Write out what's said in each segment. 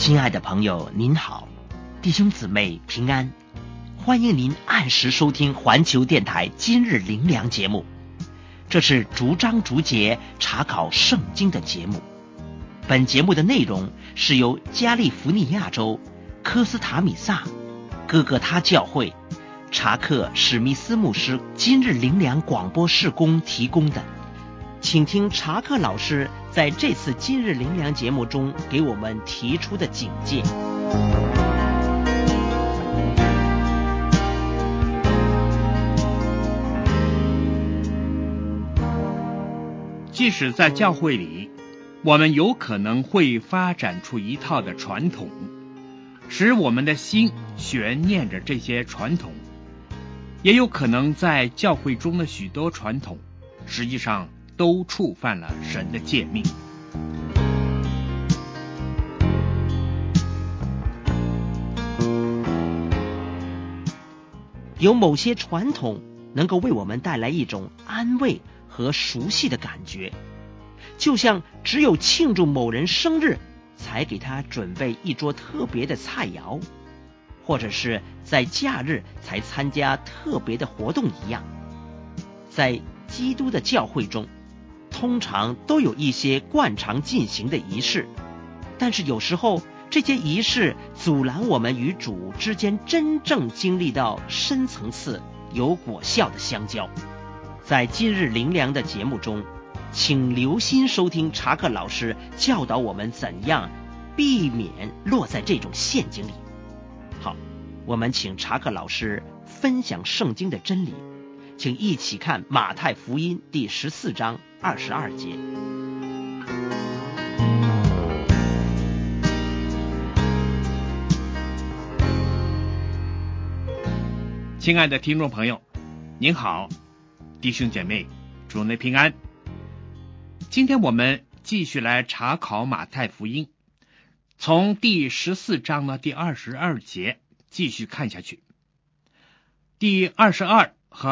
亲爱的朋友您好，弟兄姊妹平安，欢迎您按时收听环球电台今日灵粮节目。这是逐章逐节查考圣经的节目。本节目的内容是由加利福尼亚州科斯塔米萨哥哥他教会查克史密斯牧师今日灵粮广播事工提供的。请听查克老师在这次今日灵粮节目中给我们提出的警戒。 即使在教会里，我们有可能会发展出一套的传统，使我们的心悬念着这些传统，也有可能在教会中的许多传统实际上都触犯了神的诫命。 有某些传统能够为我们带来一种安慰和熟悉的感觉，就像只有庆祝某人生日才给他准备一桌特别的菜肴，或者是在假日才参加特别的活动一样。在基督的教会中，通常都有一些惯常进行的仪式，但是有时候这些仪式阻拦我们与主之间真正经历到深层次有果效的相交。在今日灵粮的节目中，请留心收听查克老师教导我们怎样避免落在这种陷阱里。好，我们请查克老师分享圣经的真理，请一起看马太福音第14章22节。 亲爱的听众朋友，您好，弟兄姐妹，主内平安。今天我们继续来查考马太福音，从第14章的第22节继续看下去。第22和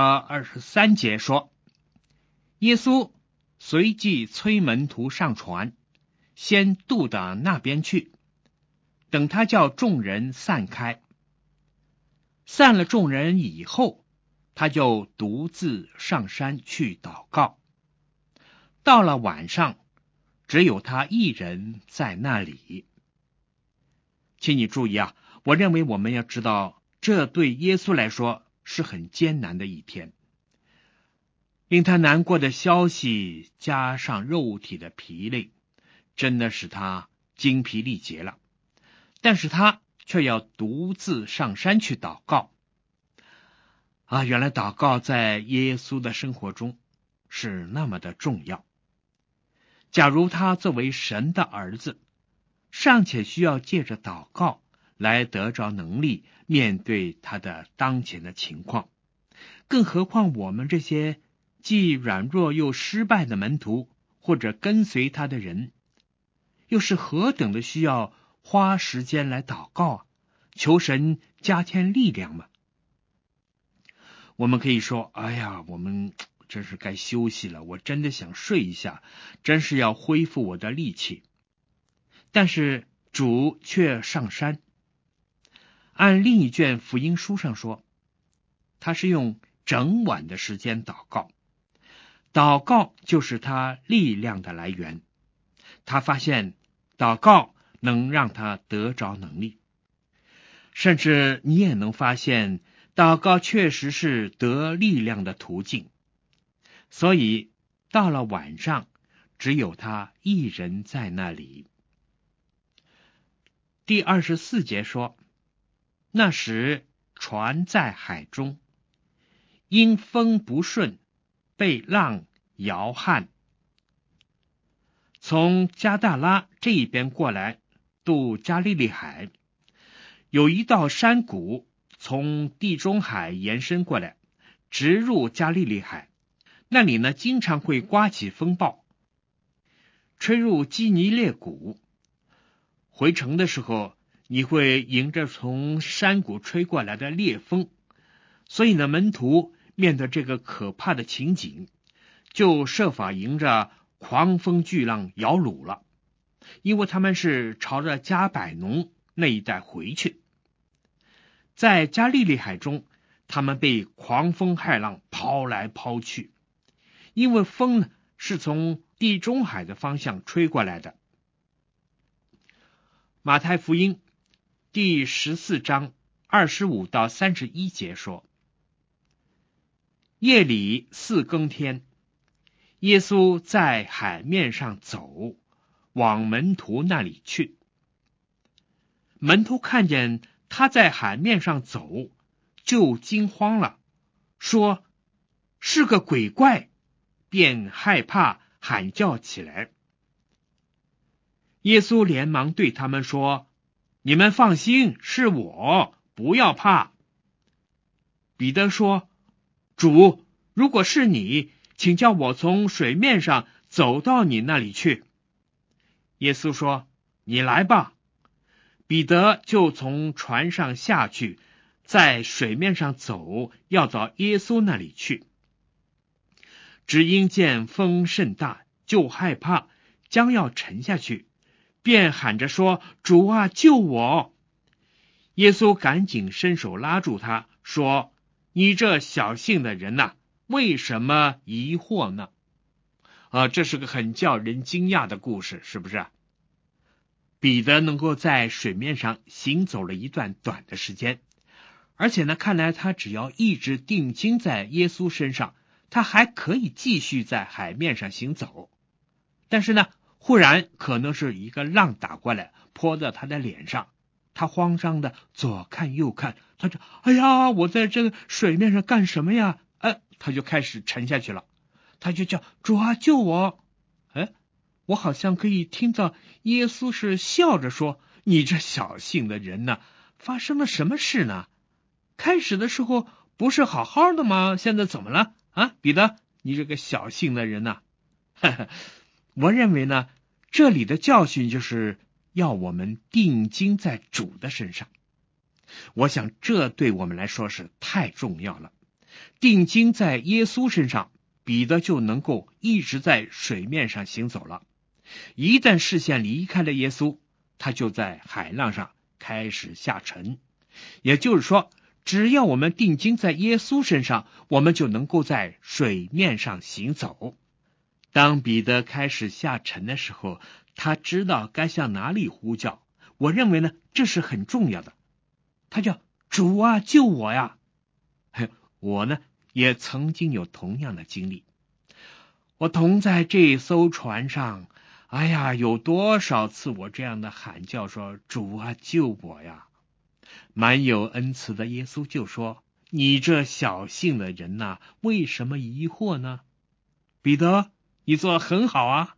23节说，耶稣随即催门徒上船，先渡到那边去，等他叫众人散开。散了众人以后，他就独自上山去祷告。到了晚上，只有他一人在那里。请你注意啊，我认为我们要知道，这对耶稣来说是很艰难的一天。令他难过的消息加上肉体的疲累，真的使他精疲力竭了。但是他却要独自上山去祷告。原来祷告在耶稣的生活中是那么的重要。假如他作为神的儿子，尚且需要借着祷告来得着能力面对他的当前的情况，更何况我们这些既软弱又失败的门徒，或者跟随他的人，又是何等的需要花时间来祷告求神加添力量吗？我们可以说，我们真是该休息了，我真的想睡一下，真是要恢复我的力气。但是主却上山，按另一卷福音书上说，他是用整晚的时间祷告。祷告就是他力量的来源，他发现祷告能让他得着能力。甚至你也能发现，祷告确实是得力量的途径。所以到了晚上，只有他一人在那里。第24节说，那时船在海中，因风不顺，被浪摇撼。从加大拉这一边过来，渡加利利海，有一道山谷从地中海延伸过来，直入加利利海。那里呢，经常会刮起风暴，吹入基尼列谷。回程的时候，你会迎着从山谷吹过来的烈风，所以呢，门徒面对这个可怕的情景，就设法迎着狂风巨浪摇橹了。 因为他们是朝着加百农那一带回去。在加利利海中，他们被狂风骇浪抛来抛去，因为风呢是从地中海的方向吹过来的。马太福音第14章25到31节说，夜里4更天，耶稣在海面上走，往门徒那里去。门徒看见他在海面上走，就惊慌了，说是个鬼怪，便害怕，喊叫起来。耶稣连忙对他们说，你们放心，是我，不要怕。彼得说，主，如果是你，请叫我从水面上走到你那里去。耶稣说，你来吧。彼得就从船上下去，在水面上走，要到耶稣那里去。只因见风甚大，就害怕，将要沉下去，便喊着说，主啊，救我！耶稣赶紧伸手拉住他，说，你这小信的人呐，为什么疑惑呢？这是个很叫人惊讶的故事，是不是？彼得能够在水面上行走了一段短的时间，而且呢，看来他只要一直定睛在耶稣身上，他还可以继续在海面上行走。但是呢，忽然可能是一个浪打过来，泼到他的脸上，他慌张的左看右看，他就哎呀，我在这个水面上干什么呀？他就开始沉下去了，他就叫，主啊，救我！我好像可以听到耶稣是笑着说，你这小信的人呢，发生了什么事呢？开始的时候不是好好的吗？现在怎么了啊？彼得，你这个小信的人呢？我认为呢，这里的教训就是要我们定睛在主的身上。我想这对我们来说是太重要了。定睛在耶稣身上，彼得就能够一直在水面上行走了。一旦视线离开了耶稣，他就在海浪上开始下沉。也就是说，只要我们定睛在耶稣身上，我们就能够在水面上行走。当彼得开始下沉的时候，他知道该向哪里呼叫。我认为呢，这是很重要的。他叫，主啊，救我呀！我呢，也曾经有同样的经历。我同在这艘船上，哎呀，有多少次我这样的喊叫说，主啊，救我呀！满有恩慈的耶稣就说，你这小信的人呐，为什么疑惑呢？彼得，你做得很好啊。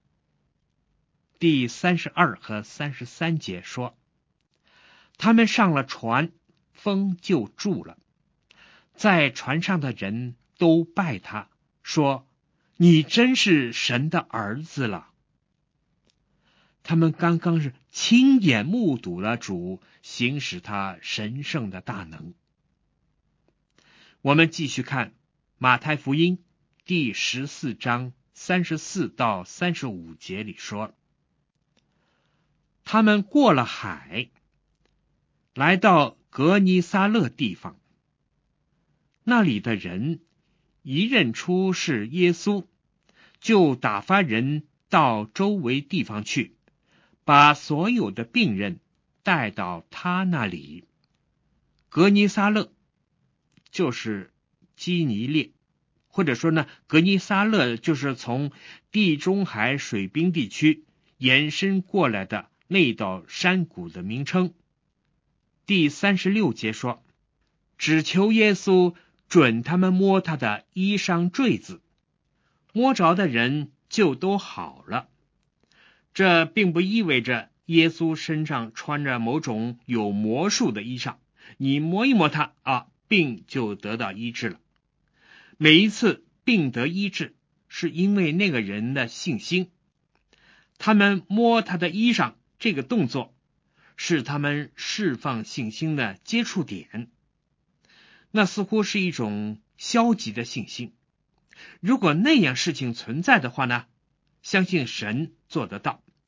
第32和33节说，他们上了船，风就住了，在船上的人都拜他，说，你真是神的儿子了。他们刚刚是亲眼目睹了主行使他神圣的大能。我们继续看马太福音第14章34到35节里说，他们过了海，来到格尼撒勒地方，那里的人一认出是耶稣，就打发人到周围地方去，把所有的病人带到他那里。格尼撒勒就是基尼列，或者说呢，格尼撒勒就是从地中海水滨地区延伸过来的那道山谷的名称。第36节说，只求耶稣准他们摸他的衣裳坠子，摸着的人就都好了。这并不意味着耶稣身上穿着某种有魔术的衣裳，你摸一摸他病就得到医治了。每一次病得医治，是因为那个人的信心。他们摸他的衣裳这个动作，是他们释放信心的接触点。那似乎是一种消极的信心。如果那样事情存在的话呢，相信神做得到。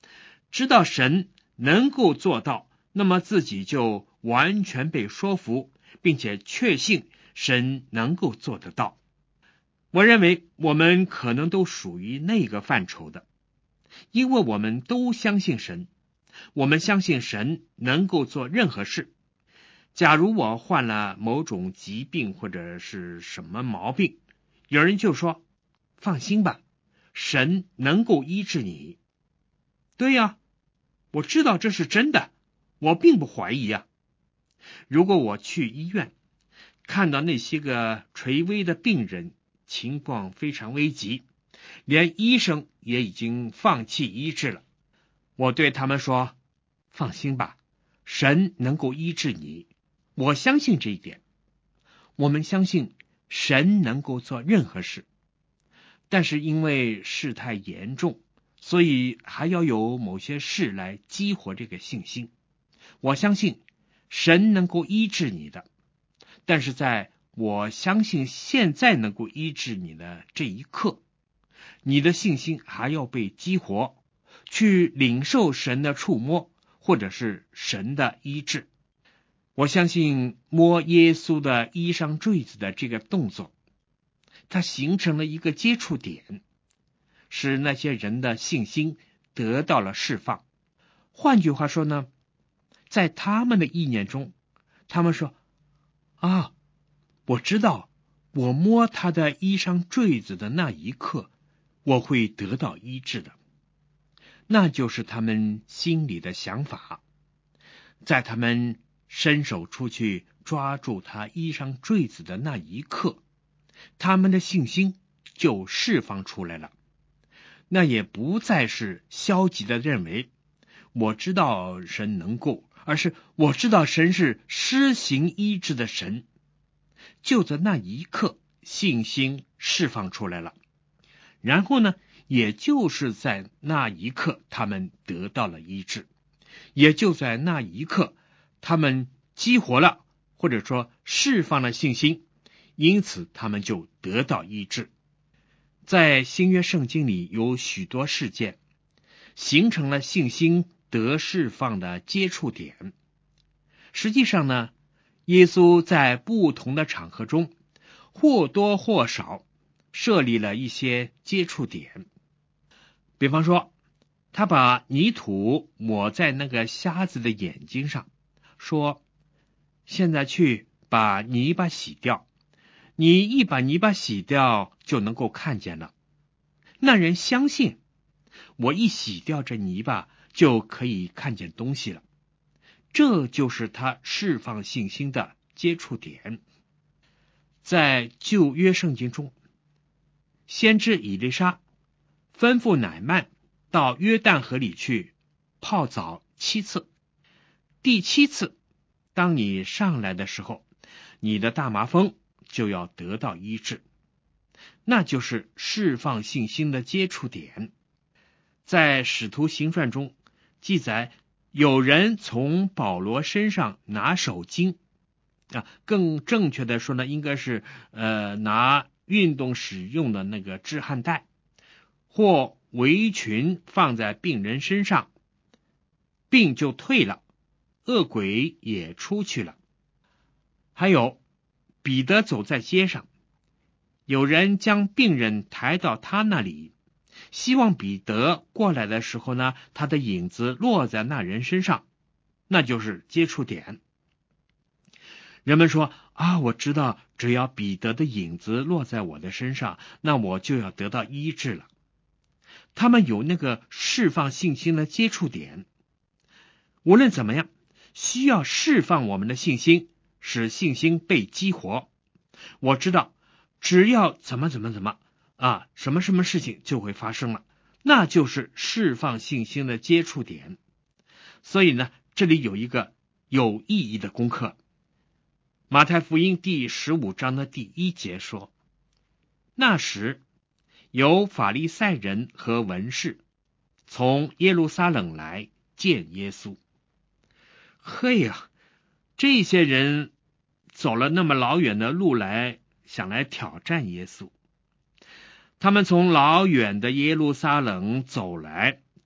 知道神能够做到，那么自己就完全被说服，并且确信神能够做得到。我认为我们可能都属于那个范畴的，因为我们都相信神，我们相信神能够做任何事。假如我患了某种疾病或者是什么毛病，有人就说，放心吧，神能够医治你。对呀，我知道这是真的，我并不怀疑啊。如果我去医院，看到那些个垂危的病人，情况非常危急，连医生也已经放弃医治了，我对他们说，放心吧，神能够医治你。我相信这一点，我们相信神能够做任何事，但是因为事态严重，所以还要有某些事来激活这个信心。我相信神能够医治你的，但是在我相信现在能够医治你的这一刻，你的信心还要被激活，去领受神的触摸，或者是神的医治。我相信摸耶稣的衣裳坠子的这个动作，它形成了一个接触点，使那些人的信心得到了释放。换句话说呢，在他们的意念中，他们说，啊，我知道我摸他的衣裳坠子的那一刻，我会得到医治的。那就是他们心里的想法。在他们伸手出去抓住他衣裳坠子的那一刻，他们的信心就释放出来了。那也不再是消极的认为我知道神能够，而是我知道神是施行医治的神。就在那一刻，信心释放出来了。然后呢，也就是在那一刻，他们得到了医治。也就在那一刻，他们激活了，或者说释放了信心，因此他们就得到医治。在新约圣经里有许多事件，形成了信心得释放的接触点。实际上呢，耶稣在不同的场合中，或多或少设立了一些接触点。比方说，他把泥土抹在那个瞎子的眼睛上，说，现在去把泥巴洗掉，你一把泥巴洗掉就能够看见了。那人相信，我一洗掉这泥巴就可以看见东西了。这就是他释放信心的接触点。在旧约圣经中，先知以利沙吩咐乃縵到约旦河里去泡澡7次。第7次，当你上来的时候，你的大麻风就要得到医治。那就是释放信心的接触点。在使徒行传中记载，有人从保罗身上拿手巾，更正确的说呢，应该是拿运动使用的那个止汗带或围裙放在病人身上，病就退了，恶鬼也出去了。还有彼得走在街上，有人将病人抬到他那里，希望彼得过来的时候呢，他的影子落在那人身上，那就是接触点。人们说，我知道只要彼得的影子落在我的身上，那我就要得到医治了。他们有那个释放信心的接触点。无论怎么样，需要释放我们的信心，使信心被激活。我知道只要怎么什么事情就会发生了，那就是释放信心的接触点。所以呢，这里有一个有意义的功课。马太福音第15章的第1节说，那时有法利赛人和文士从耶路撒冷来见耶稣。嘿呀，这些人走了那么老远的路来，想来挑战耶稣。他们从老远的耶路撒冷走来，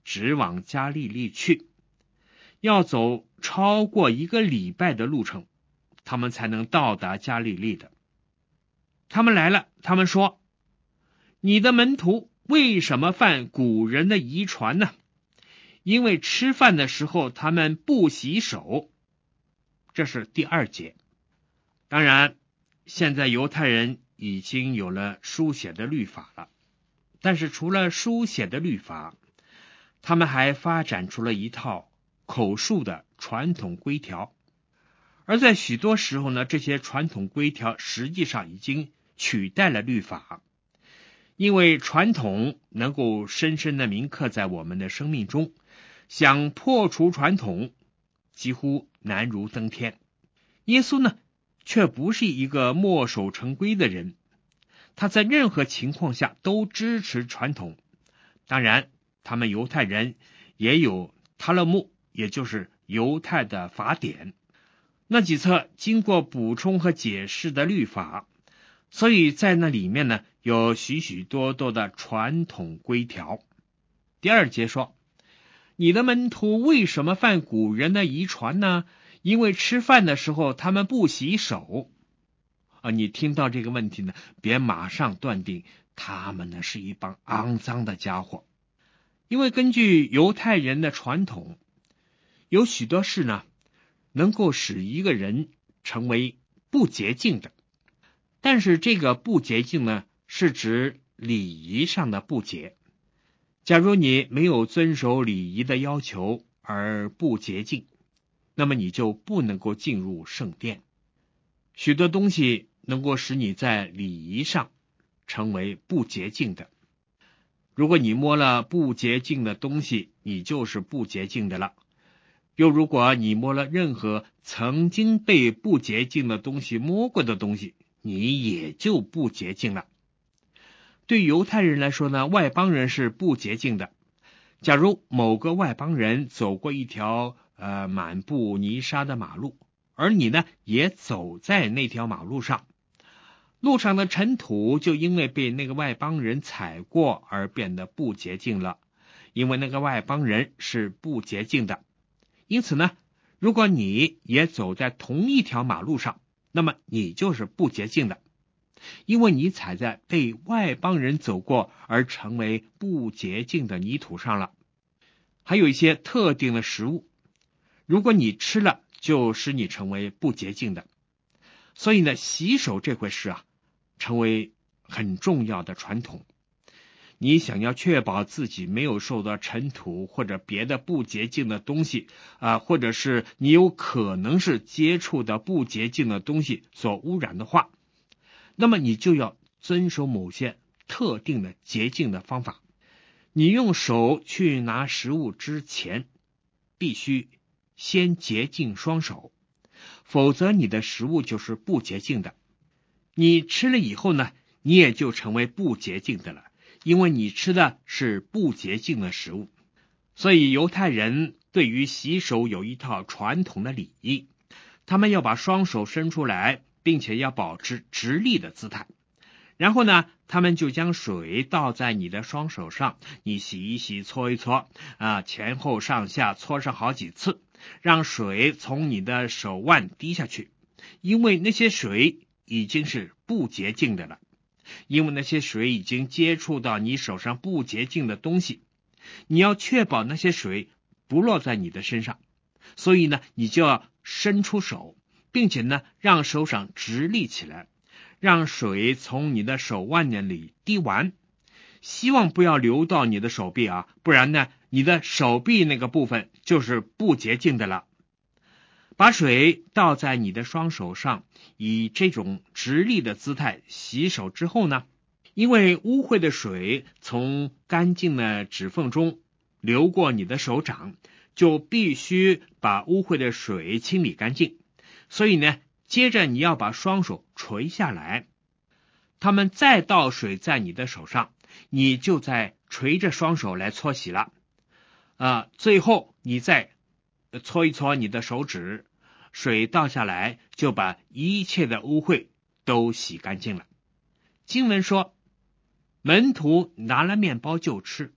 直往加利利去，要走超过1个礼拜的路程，他们才能到达加利利的。他们来了，他们说：你的门徒为什么犯古人的遗传呢？因为吃饭的时候他们不洗手。这是第2节。当然，现在犹太人已经有了书写的律法了，但是除了书写的律法，他们还发展出了一套口述的传统规条。而在许多时候呢，这些传统规条实际上已经取代了律法，因为传统能够深深地铭刻在我们的生命中，想破除传统几乎难如登天。耶稣呢，却不是一个墨守成规的人，他在任何情况下都支持传统。当然，他们犹太人也有塔勒木，也就是犹太的法典，那几册经过补充和解释的律法，所以在那里面呢，有许许多多的传统规条。第2节说：你的门徒为什么犯古人的遗传呢？因为吃饭的时候他们不洗手。你听到这个问题呢，别马上断定他们呢是一帮肮脏的家伙。因为根据犹太人的传统，有许多事呢能够使一个人成为不洁净的，但是这个不洁净呢，是指礼仪上的不洁。假如你没有遵守礼仪的要求而不洁净，那么你就不能够进入圣殿。许多东西能够使你在礼仪上成为不洁净的。如果你摸了不洁净的东西，你就是不洁净的了。又如果你摸了任何曾经被不洁净的东西摸过的东西，你也就不洁净了。对犹太人来说呢，外邦人是不洁净的。假如某个外邦人走过一条满布泥沙的马路，而你呢也走在那条马路上，路上的尘土就因为被那个外邦人踩过而变得不洁净了，因为那个外邦人是不洁净的。因此呢，如果你也走在同一条马路上，那么你就是不洁净的，因为你踩在被外邦人走过而成为不洁净的泥土上了。还有一些特定的食物，如果你吃了，就使你成为不洁净的。所以呢，洗手这回事成为很重要的传统。你想要确保自己没有受到尘土或者别的不洁净的东西或者是你有可能是接触的不洁净的东西所污染的话，那么你就要遵守某些特定的洁净的方法。你用手去拿食物之前，必须先洁净双手，否则你的食物就是不洁净的。你吃了以后呢，你也就成为不洁净的了，因为你吃的是不洁净的食物。所以犹太人对于洗手有一套传统的礼仪，他们要把双手伸出来，并且要保持直立的姿态。然后呢，他们就将水倒在你的双手上，你洗一洗，搓一搓前后上下搓上好几次，让水从你的手腕滴下去，因为那些水已经是不洁净的了，因为那些水已经接触到你手上不洁净的东西，你要确保那些水不落在你的身上，所以呢，你就要伸出手，并且呢，让手掌直立起来，让水从你的手腕那里滴完，希望不要流到你的手臂不然呢，你的手臂那个部分就是不洁净的了。把水倒在你的双手上，以这种直立的姿态洗手之后呢，因为污秽的水从干净的指缝中流过你的手掌，就必须把污秽的水清理干净。所以呢，接着你要把双手垂下来，他们再倒水在你的手上，你就再垂着双手来搓洗了。最后你再搓一搓你的手指，水倒下来，就把一切的污秽都洗干净了。经文说，门徒拿了面包就吃，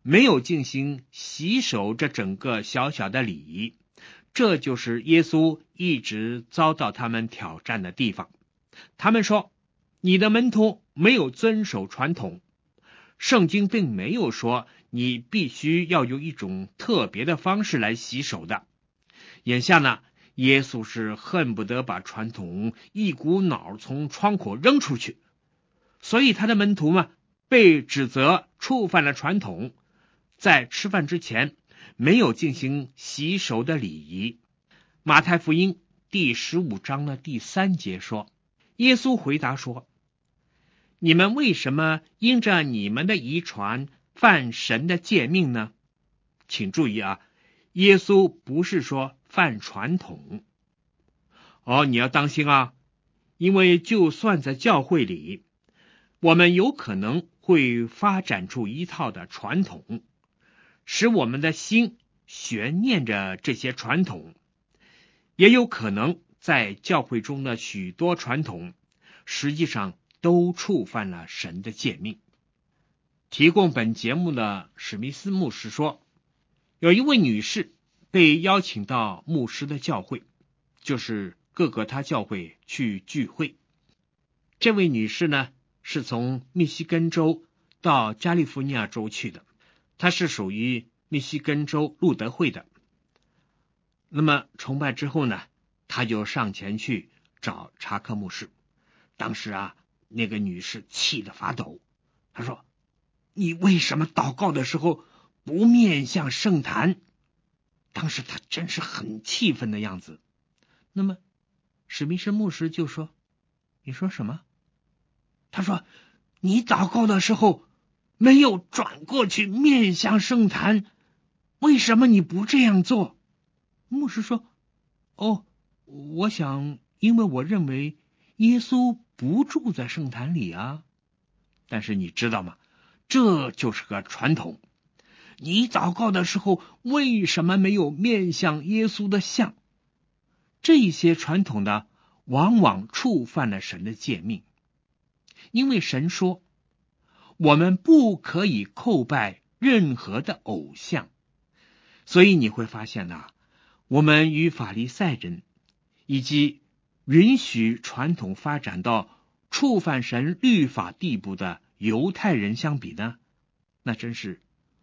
没有进行洗手这整个小小的礼仪，这就是耶稣一直遭到他们挑战的地方。他们说，你的门徒没有遵守传统，圣经并没有说你必须要用一种特别的方式来洗手的。眼下呢，耶稣是恨不得把传统一股脑从窗口扔出去，所以他的门徒们被指责触犯了传统，在吃饭之前没有进行洗手的礼仪。马太福音第15章的第3节说，耶稣回答说，你们为什么因着你们的遗传犯神的诫命呢？请注意啊，耶稣不是说犯传统。你要当心啊，因为就算在教会里，我们有可能会发展出一套的传统，使我们的心悬念着这些传统，也有可能在教会中的许多传统实际上都触犯了神的诫命。提供本节目的史密斯牧师说，有一位女士被邀请到牧师的教会，就是各个他教会去聚会。这位女士呢，是从密西根州到加利福尼亚州去的，她是属于密西根州路德会的。那么崇拜之后呢，她就上前去找查克牧师。当时啊，那个女士气得发抖，她说，你为什么祷告的时候不面向圣坛？当时她真是很气愤的样子。那么史密斯牧师就说，你说什么？他说，你祷告的时候没有转过去面向圣坛，为什么你不这样做？牧师说，我想因为我认为耶稣不住在圣坛里啊。但是你知道吗，这就是个传统。你祷告的时候为什么没有面向耶稣的像？这些传统的往往触犯了神的诫命，因为神说，我们不可以叩拜任何的偶像。所以你会发现我们与法利赛人以及允许传统发展到触犯神律法地步的犹太人相比呢，那真是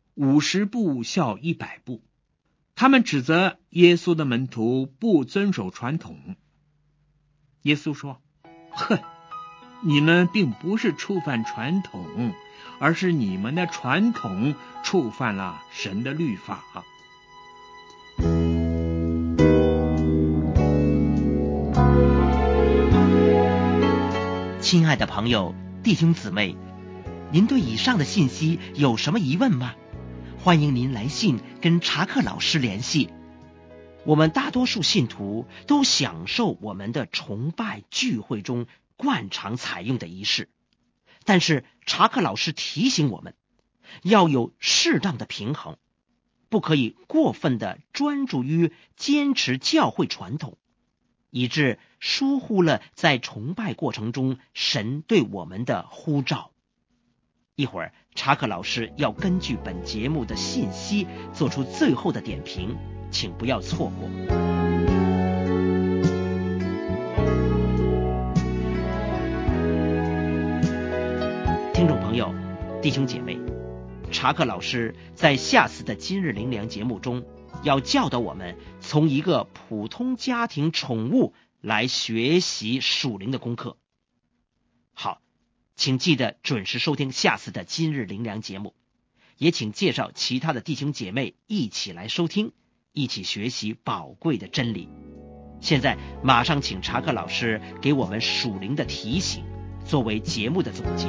50步笑100步。他们指责耶稣的门徒不遵守传统。耶稣说，你们并不是触犯传统，而是你们的传统触犯了神的律法。 亲爱的朋友、弟兄姊妹，您对以上的信息有什么疑问吗？欢迎您来信跟查克老师联系。我们大多数信徒都享受我们的崇拜聚会中惯常采用的仪式，但是查克老师提醒我们，要有适当的平衡，不可以过分的专注于坚持教会传统，以致疏忽了在崇拜过程中神对我们的呼召。一会儿查克老师要根据本节目的信息做出最后的点评，请不要错过。听众朋友、弟兄姐妹，查克老师在下次的今日灵粮节目中要教导我们从一个普通家庭宠物来学习属灵的功课。好，请记得准时收听下次的今日灵粮节目，也请介绍其他的弟兄姐妹一起来收听，一起学习宝贵的真理。现在马上请查克老师给我们属灵的提醒，作为节目的总结。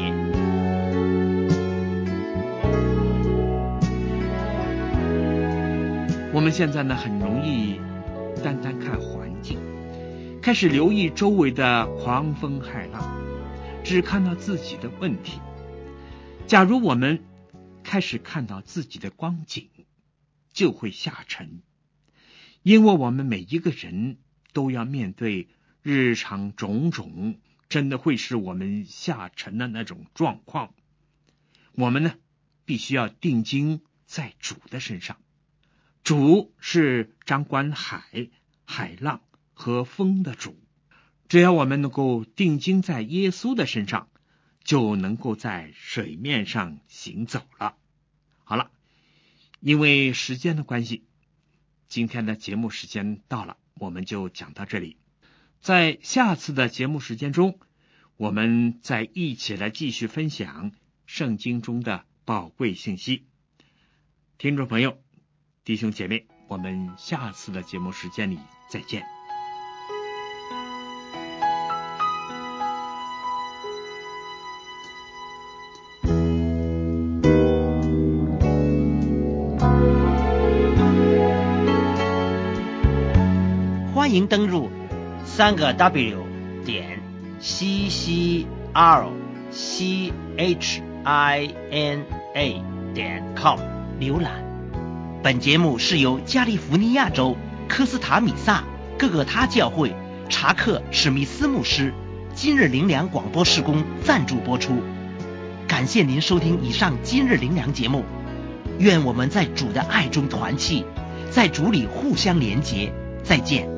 我们现在呢，很容易单单看环境，开始留意周围的狂风骇浪，只看到自己的问题。假如我们开始看到自己的光景，就会下沉，因为我们每一个人都要面对日常种种，真的会使我们下沉的那种状况。我们呢，必须要定睛在主的身上。主是掌管海、海浪和风的主。只要我们能够定睛在耶稣的身上，就能够在水面上行走了。好了，因为时间的关系，今天的节目时间到了，我们就讲到这里。在下次的节目时间中，我们再一起来继续分享圣经中的宝贵信息。听众朋友，弟兄姐妹，我们下次的节目时间里再见。 欢迎登入3个WCCRCHINA.com 浏览。本节目是由加利福尼亚州科斯塔米萨各个他教会查克史密斯牧师今日灵粮广播事工赞助播出。感谢您收听以上今日灵粮节目，愿我们在主的爱中团契，在主里互相连结。再见。